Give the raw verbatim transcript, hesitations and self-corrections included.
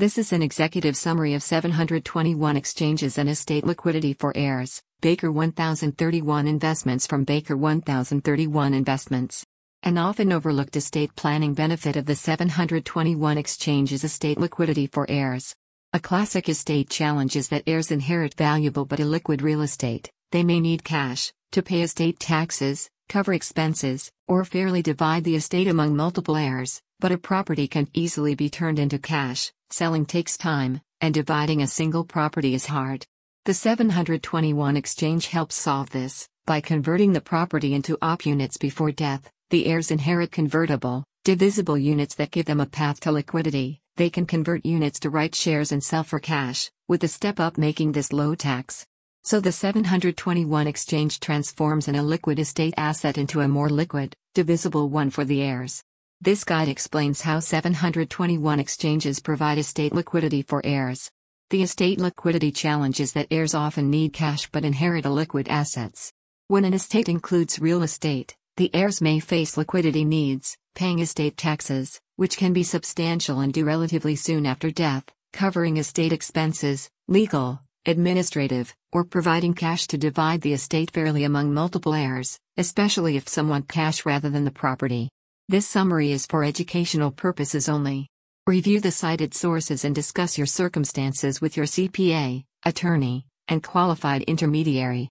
This is an executive summary of seven hundred twenty-one exchanges and estate liquidity for heirs. Baker one thousand thirty-one Investments from Baker one thousand thirty-one Investments. An often overlooked estate planning benefit of the seven hundred twenty-one exchange is estate liquidity for heirs. A classic estate challenge is that heirs inherit valuable but illiquid real estate. They may need cash to pay estate taxes, cover expenses, or fairly divide the estate among multiple heirs, but a property can easily be turned into cash. Selling takes time, and dividing a single property is hard. The seven hundred twenty-one exchange helps solve this. By converting the property into O P units before death, the heirs inherit convertible, divisible units that give them a path to liquidity. They can convert units to right shares and sell for cash, with the step-up making this low tax. So the seven hundred twenty-one exchange transforms an illiquid estate asset into a more liquid, divisible one for the heirs. This guide explains how seven hundred twenty-one exchanges provide estate liquidity for heirs. The estate liquidity challenge is that heirs often need cash but inherit illiquid assets. When an estate includes real estate, the heirs may face liquidity needs, paying estate taxes, which can be substantial and due relatively soon after death, covering estate expenses, legal, administrative, or providing cash to divide the estate fairly among multiple heirs, especially if some want cash rather than the property. This summary is for educational purposes only. Review the cited sources and discuss your circumstances with your C P A, attorney, and qualified intermediary.